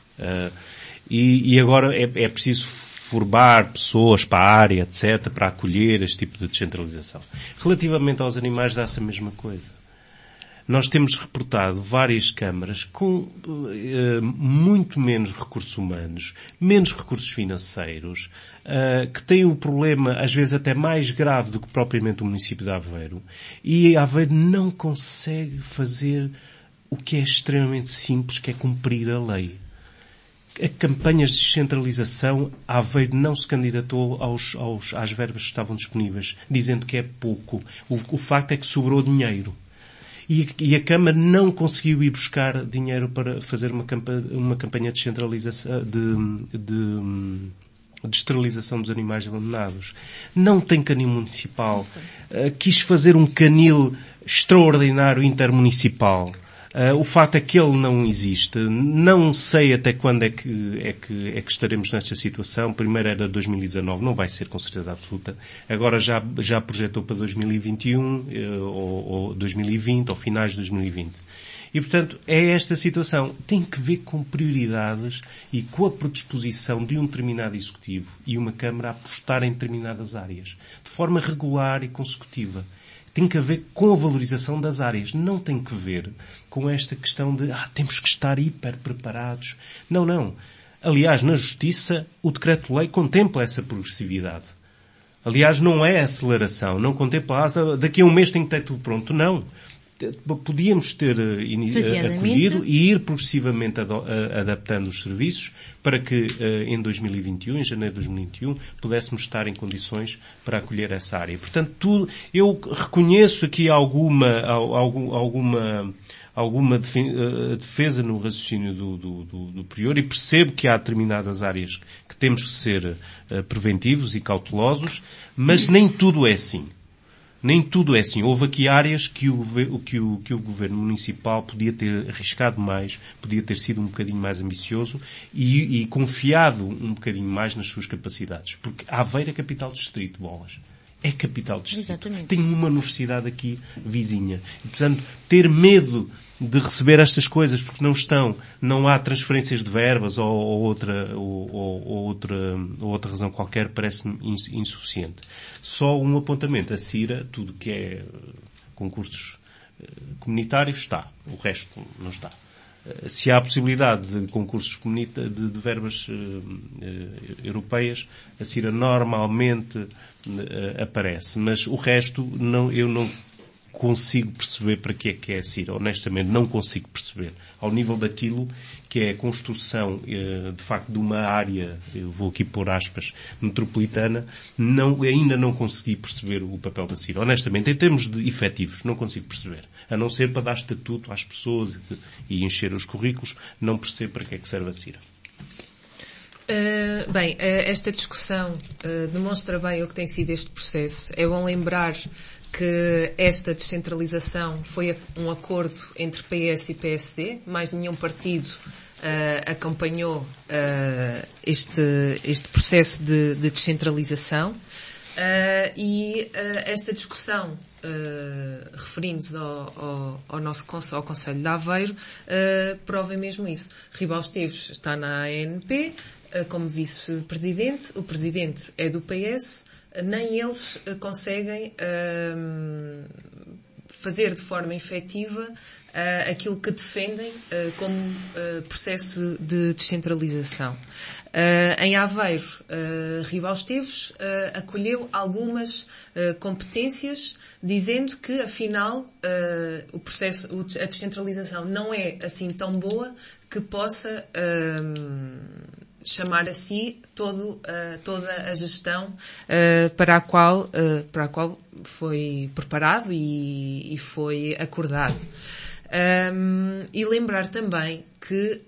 E agora é preciso formar pessoas para a área, etc., para acolher este tipo de descentralização. Relativamente aos animais, dá-se a mesma coisa. Nós temos reportado várias câmaras com muito menos recursos humanos, menos recursos financeiros, que têm o problema, às vezes, até mais grave do que propriamente o município de Aveiro. E Aveiro não consegue fazer o que é extremamente simples, que é cumprir a lei. A campanhas de descentralização, a Aveiro não se candidatou às verbas que estavam disponíveis, dizendo que é pouco. O facto é que sobrou dinheiro. E a Câmara não conseguiu ir buscar dinheiro para fazer uma campanha de descentralização, de esterilização dos animais abandonados. Não tem canil municipal. Quis fazer um canil extraordinário intermunicipal. O facto é que ele não existe. Não sei até quando é que estaremos nesta situação. Primeiro era 2019, não vai ser com certeza absoluta. Agora já projetou para 2021 ou 2020 ou finais de 2020. E, portanto, é esta situação. Tem que ver com prioridades e com a predisposição de um determinado executivo e uma Câmara a apostar em determinadas áreas. De forma regular e consecutiva. tem que ver com a valorização das áreas. Não tem que ver com esta questão de temos que estar hiper preparados. Não. Aliás, na Justiça, o Decreto-Lei contempla essa progressividade. Aliás, não é aceleração. Não contempla, daqui a um mês tem que ter tudo pronto. Não. Podíamos ter acolhido e ir progressivamente adaptando os serviços para que em 2021, em janeiro de 2021, pudéssemos estar em condições para acolher essa área. Portanto, eu reconheço aqui alguma defesa no raciocínio do Prior e percebo que há determinadas áreas que temos que ser preventivos e cautelosos, mas nem tudo é assim. Nem tudo é assim. Houve aqui áreas que o Governo Municipal podia ter arriscado mais, podia ter sido um bocadinho mais ambicioso e confiado um bocadinho mais nas suas capacidades. Porque Aveiro é capital de distrito, bolas. É capital de distrito. Exatamente. Tem uma universidade aqui vizinha. E, portanto, ter medo de receber estas coisas porque não há transferências de verbas ou outra razão qualquer parece-me insuficiente. Só um apontamento. A CIRA, tudo que é concursos comunitários está. O resto não está. Se há a possibilidade de concursos de verbas europeias, a CIRA normalmente aparece. Mas o resto eu não consigo perceber para que é a CIRA. Honestamente, não consigo perceber. Ao nível daquilo que é a construção, de facto, de uma área, eu vou aqui pôr aspas, metropolitana, ainda não consegui perceber o papel da CIRA. Honestamente, em termos de efetivos, não consigo perceber. A não ser para dar estatuto às pessoas e encher os currículos, não percebo para que é que serve a CIRA. Esta discussão demonstra bem o que tem sido este processo. É bom lembrar que esta descentralização foi um acordo entre PS e PSD. Mais nenhum partido acompanhou este processo de descentralização. Esta discussão, referindo-nos ao Conselho de Aveiro, prova mesmo isso. Ribal Esteves está na ANP como vice-presidente, o presidente é do PS, nem eles conseguem fazer de forma efetiva aquilo que defendem como processo de descentralização. Em Aveiro, Ribal Esteves acolheu algumas competências, dizendo que, afinal, a descentralização não é assim tão boa que possa chamar a si toda a gestão para a qual foi preparado e foi acordado. E lembrar também que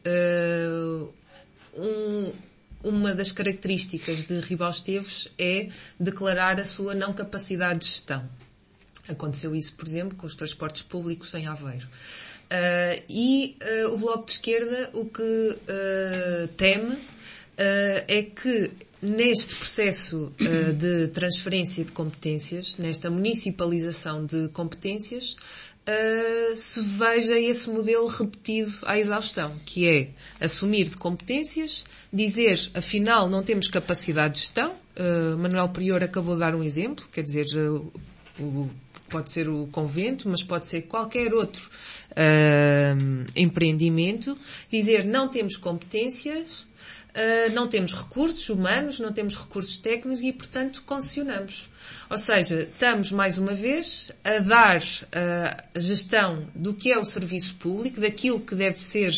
uma das características de Ribal Esteves é declarar a sua não capacidade de gestão. Aconteceu isso, por exemplo, com os transportes públicos em Aveiro. O Bloco de Esquerda o que teme é que neste processo de transferência de competências, nesta municipalização de competências, se veja esse modelo repetido à exaustão, que é assumir de competências, dizer, afinal, não temos capacidade de gestão. Manuel Prior acabou de dar um exemplo, quer dizer, pode ser o convento, mas pode ser qualquer outro empreendimento, dizer, não temos competências, não temos recursos humanos, não temos recursos técnicos e, portanto, concessionamos. Ou seja, estamos, mais uma vez, a dar a gestão do que é o serviço público, daquilo que deve ser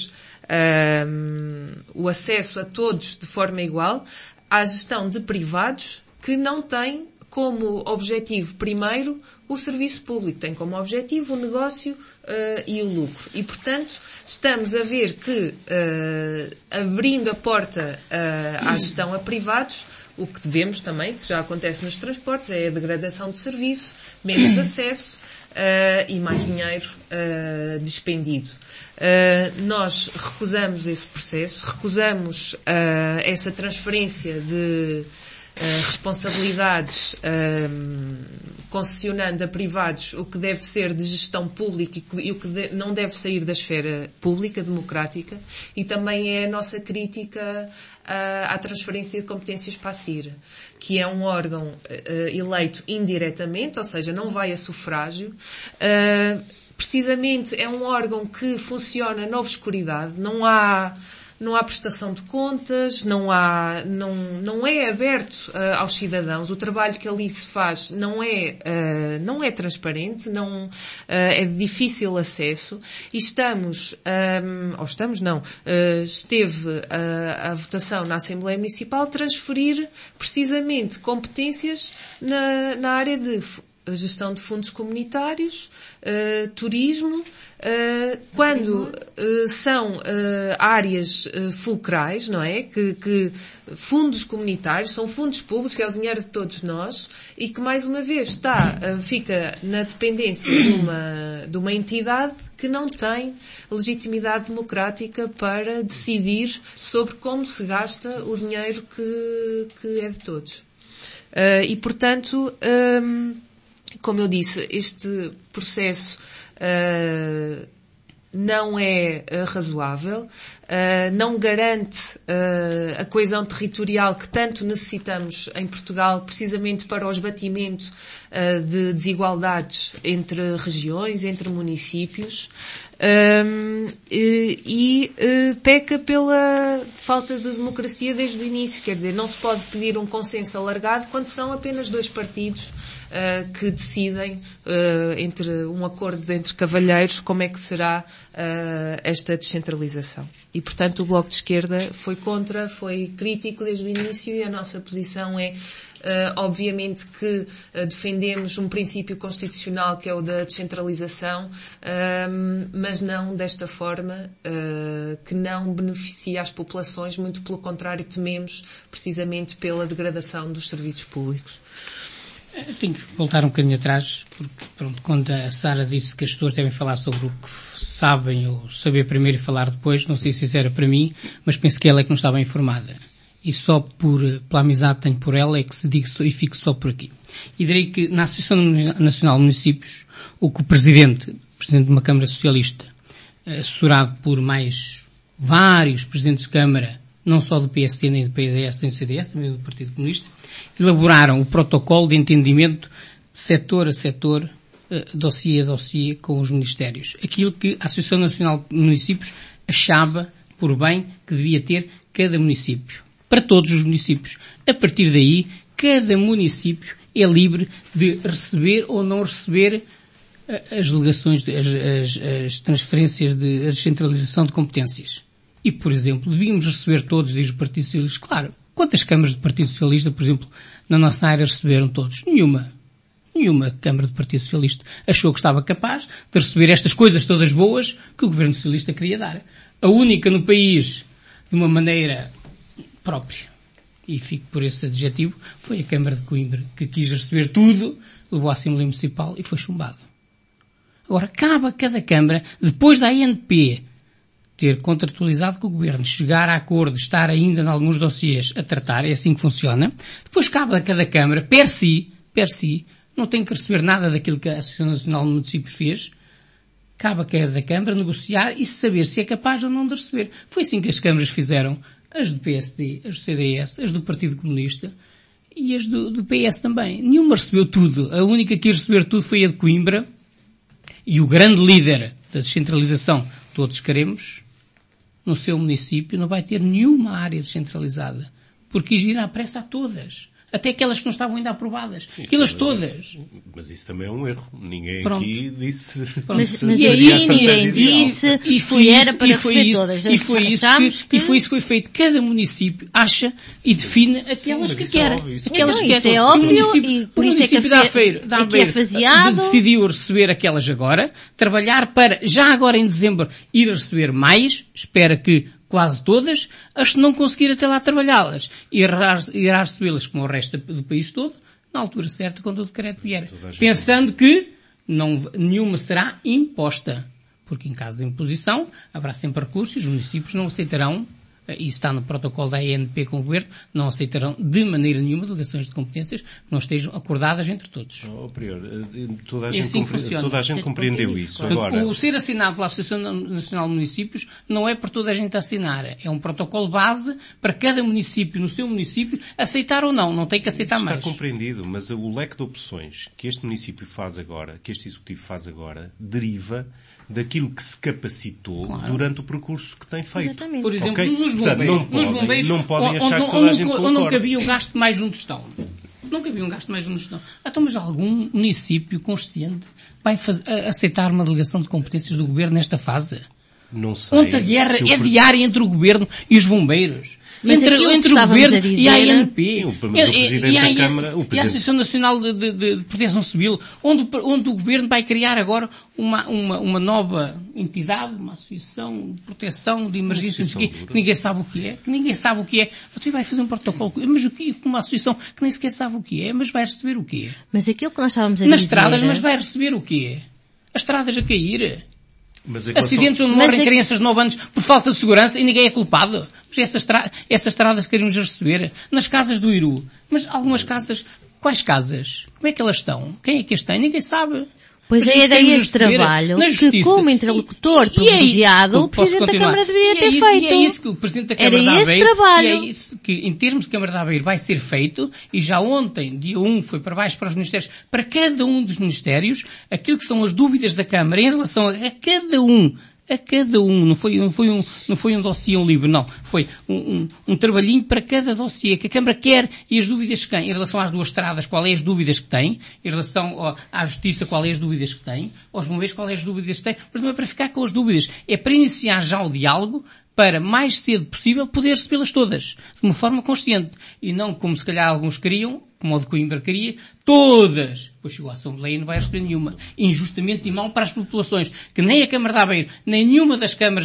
o acesso a todos de forma igual, à gestão de privados que não têm como objetivo primeiro o serviço público, tem como objetivo o negócio e o lucro. E, portanto, estamos a ver que, abrindo a porta à gestão a privados, o que devemos também, que já acontece nos transportes, é a degradação do serviço, menos acesso e mais dinheiro despendido. Nós recusamos esse processo, recusamos essa transferência de responsabilidades concessionando a privados o que deve ser de gestão pública e o que não deve sair da esfera pública, democrática, e também é a nossa crítica à transferência de competências para a CIR, que é um órgão eleito indiretamente, ou seja, não vai a sufrágio. Precisamente é um órgão que funciona na obscuridade, não há prestação de contas, não é aberto aos cidadãos. O trabalho que ali se faz não é transparente, é de difícil acesso, e esteve a votação na Assembleia Municipal transferir precisamente competências na área de gestão de fundos comunitários, turismo, quando são áreas fulcrais, não é? Que fundos comunitários são fundos públicos, que é o dinheiro de todos nós, e que mais uma vez fica na dependência de uma entidade que não tem legitimidade democrática para decidir sobre como se gasta o dinheiro que é de todos. E portanto, como eu disse, este processo não é razoável, não garante a coesão territorial que tanto necessitamos em Portugal, precisamente para o esbatimento de desigualdades entre regiões, entre municípios, e peca pela falta de democracia desde o início. Quer dizer, não se pode pedir um consenso alargado quando são apenas 2 partidos que decidem, entre um acordo entre cavalheiros, como é que será esta descentralização. E, portanto, o Bloco de Esquerda foi crítico desde o início, e a nossa posição é, obviamente, que defendemos um princípio constitucional que é o da descentralização, mas não desta forma, que não beneficia as populações, muito pelo contrário, tememos precisamente pela degradação dos serviços públicos. Tenho que voltar um bocadinho atrás, porque, pronto, quando a Sara disse que as pessoas devem falar sobre o que sabem ou saber primeiro e falar depois, não sei se isso era para mim, mas penso que ela é que não estava informada. E só pela amizade que tenho por ela é que se diga e fico só por aqui. E direi que na Associação Nacional de Municípios, o que o Presidente de uma Câmara Socialista, assessorado por mais vários Presidentes de Câmara, não só do PSD, nem do PDS, nem do CDS, também do Partido Comunista, elaboraram o protocolo de entendimento setor a setor, dossiê a dossiê com os ministérios. Aquilo que a Associação Nacional de Municípios achava por bem que devia ter cada município. Para todos os municípios. A partir daí, cada município é livre de receber ou não receber as delegações, as transferências a descentralização de competências. E, por exemplo, devíamos receber todos, diz o Partido Socialista. Claro, quantas câmaras do Partido Socialista, por exemplo, na nossa área receberam todos? Nenhuma Câmara do Partido Socialista achou que estava capaz de receber estas coisas todas boas que o Governo Socialista queria dar. A única no país, de uma maneira própria, e fico por esse adjetivo, foi a Câmara de Coimbra, que quis receber tudo, levou à Assembleia Municipal e foi chumbado. Agora, cabe a cada Câmara, depois da ANP ter contratualizado com o Governo, chegar a acordo, estar ainda em alguns dossiês a tratar, é assim que funciona. Depois cabe a cada Câmara, per si, não tem que receber nada daquilo que a Associação Nacional de Municípios fez. Cabe a cada Câmara negociar e saber se é capaz ou não de receber. Foi assim que as câmaras fizeram, as do PSD, as do CDS, as do Partido Comunista e as do PS também. Nenhuma recebeu tudo. A única que ia receber tudo foi a de Coimbra, e o grande líder da descentralização, todos queremos, no seu município não vai ter nenhuma área descentralizada, porque quis ir à pressa a todas. Até aquelas que não estavam ainda aprovadas. Sim, aquelas todas. Mas isso também é um erro. Ninguém Pronto. Aqui disse... Mas aí ninguém disse e era para receber todas. E foi isso que foi feito. Cada município acha e define aquelas que quer. Aquelas que isso é óbvio e por isso é que é faseado. Decidiu receber aquelas agora, trabalhar para, já agora em dezembro, ir receber mais, espera que quase todas, as que não conseguir até lá trabalhá-las. E irá recebê-las como o resto do país todo, na altura certa, quando o decreto vier. Pensando que nenhuma será imposta. Porque em caso de imposição, haverá sempre recursos e os municípios não aceitarão e está no protocolo da ANP com o Governo, não aceitarão de maneira nenhuma delegações de competências que não estejam acordadas entre todos. Prior, toda a gente compreendeu isso. Portanto, Agora, o ser assinado pela Associação Nacional de Municípios não é para toda a gente assinar. É um protocolo base para cada município, no seu município, aceitar ou não. Não tem que aceitar mais. Está compreendido, mas o leque de opções que este município faz agora, que este Executivo faz agora, deriva daquilo que se capacitou durante o percurso que tem feito. Exatamente. Por exemplo, Okay? nos bombeiros, não podem achar que toda a gente concorda. Ou não cabia um gasto de mais de um tostão. Não cabia um gasto de mais de um tostão. Então, mas algum município consciente vai aceitar uma delegação de competências do Governo nesta fase? Não sei. Onde a guerra é diária entre o Governo e os bombeiros. Mas entre o Governo e a ANP. Sim, o Presidente da Câmara, e a Associação Nacional de Proteção Civil, onde o Governo vai criar agora uma nova entidade, uma associação de proteção de emergência, que ninguém sabe o que é, Você vai fazer um protocolo, mas o que? Uma associação que nem sequer sabe o que é, mas vai receber o quê? Mas aquilo que nós estávamos a Nas dizer... estradas, mas vai receber o quê? As estradas a cair. Mas Acidentes onde morrem crianças de 9 anos por falta de segurança e ninguém é culpado. Mas essas estradas queremos receber. Nas casas do Iru. Mas algumas casas, quais casas? Como é que elas estão? Quem é que as tem? Ninguém sabe. Pois é daí esse trabalho que, como interlocutor privilegiado, o Presidente da Câmara deveria ter feito. E é isso que o Presidente da Câmara de Aveiro, e é isso que, em termos de Câmara de Aveiro, vai ser feito, e já ontem, dia 1, foi para baixo para os Ministérios, para cada um dos Ministérios, aquilo que são as dúvidas da Câmara em relação a cada um, não foi um dossiê, um livro, não. Foi um trabalhinho para cada dossiê que a Câmara quer e as dúvidas que tem. Em relação às duas estradas, qual é as dúvidas que tem? Em relação à Justiça, qual é as dúvidas que tem? Aos bombeiros, qual é as dúvidas que tem? Mas não é para ficar com as dúvidas. É para iniciar já o diálogo para, mais cedo possível, poder recebê-las todas. De uma forma consciente. E não como se calhar alguns queriam, como o de Coimbra queria, todas. Depois chegou à Assembleia e não vai receber nenhuma. Injustamente e mal para as populações. Que nem a Câmara de Aveiro, nem nenhuma das câmaras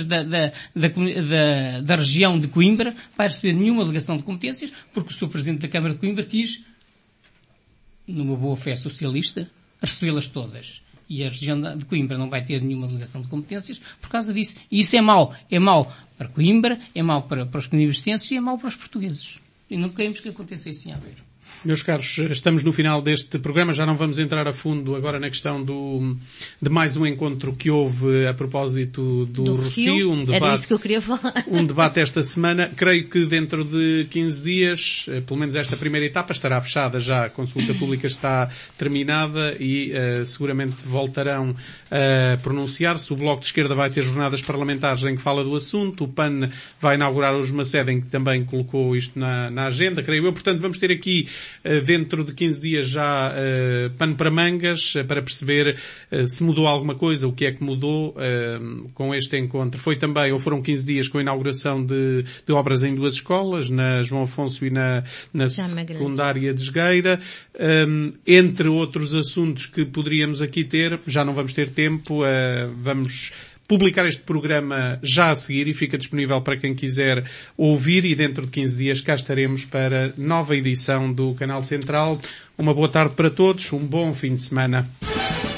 da região de Coimbra vai receber nenhuma delegação de competências, porque o Sr. Presidente da Câmara de Coimbra quis, numa boa fé socialista, recebê-las todas. E a região de Coimbra não vai ter nenhuma delegação de competências por causa disso. E isso é mau. É mau para Coimbra, é mau para os coimbrenses e é mau para os portugueses. E não queremos que aconteça isso em Aveiro. Meus caros, estamos no final deste programa, já não vamos entrar a fundo agora na questão de mais um encontro que houve a propósito do Rossio, um debate, era isso que eu queria falar. Um debate esta semana. Creio que dentro de 15 dias, pelo menos esta primeira etapa, estará fechada já, a consulta pública está terminada e seguramente voltarão a pronunciar-se. O Bloco de Esquerda vai ter jornadas parlamentares em que fala do assunto, o PAN vai inaugurar hoje uma sede em que também colocou isto na agenda, creio eu. Portanto, vamos ter aqui dentro de 15 dias já pano para mangas para perceber se mudou alguma coisa, o que é que mudou com este encontro. Foram 15 dias com a inauguração de obras em duas escolas, na João Afonso e na secundária de Esgueira, entre outros assuntos que poderíamos aqui ter. Já não vamos ter tempo, vamos publicar este programa já a seguir e fica disponível para quem quiser ouvir, e dentro de 15 dias cá estaremos para nova edição do Canal Central. Uma boa tarde para todos, um bom fim de semana.